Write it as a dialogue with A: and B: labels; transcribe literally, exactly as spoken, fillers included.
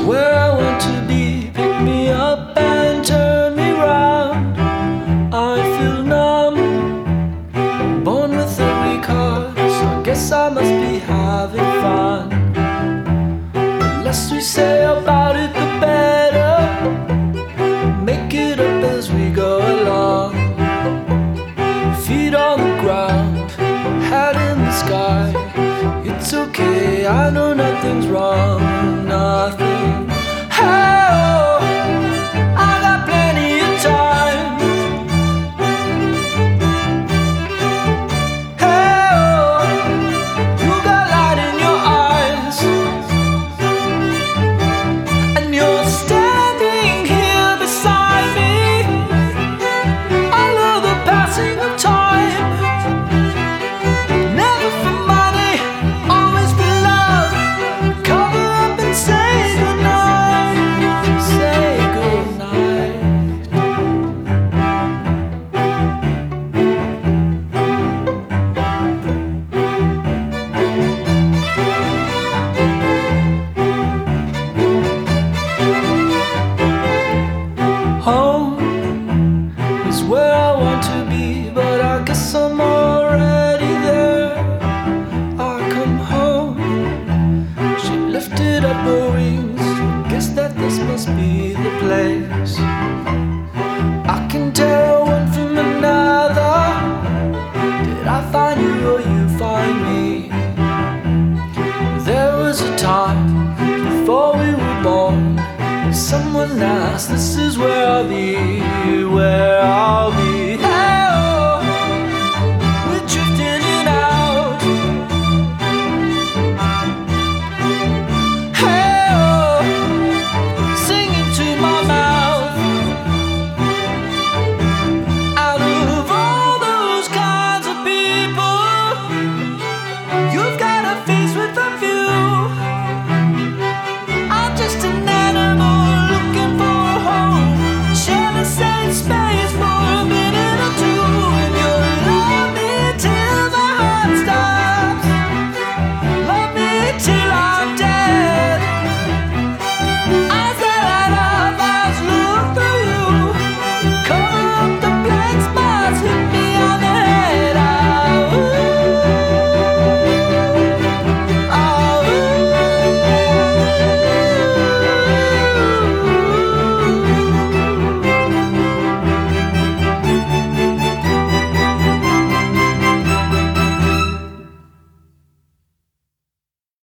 A: where I want to be. Pick me up and turn me round. I feel numb, born with a weak heart, so I guess I must be having fun. The less we say about it, the better. Make it up as we go along. Feet on the ground, head in the sky. It's okay, I know nothing's wrong, nothing. Oh, I got plenty of time. Oh, you got light in your eyes, and you're standing here beside me. I love the passing of time. Never for money, always for love. Cover up and say goodnight. Say goodnight. Home is where I want to be, but I guess I'm already there. I come home, she lifted up her wings. Guess that this must be the place. I can tell one from another. Did I find you or you find me? There was a time before we were born. Someone asked, this is where I'll be, where I'll be.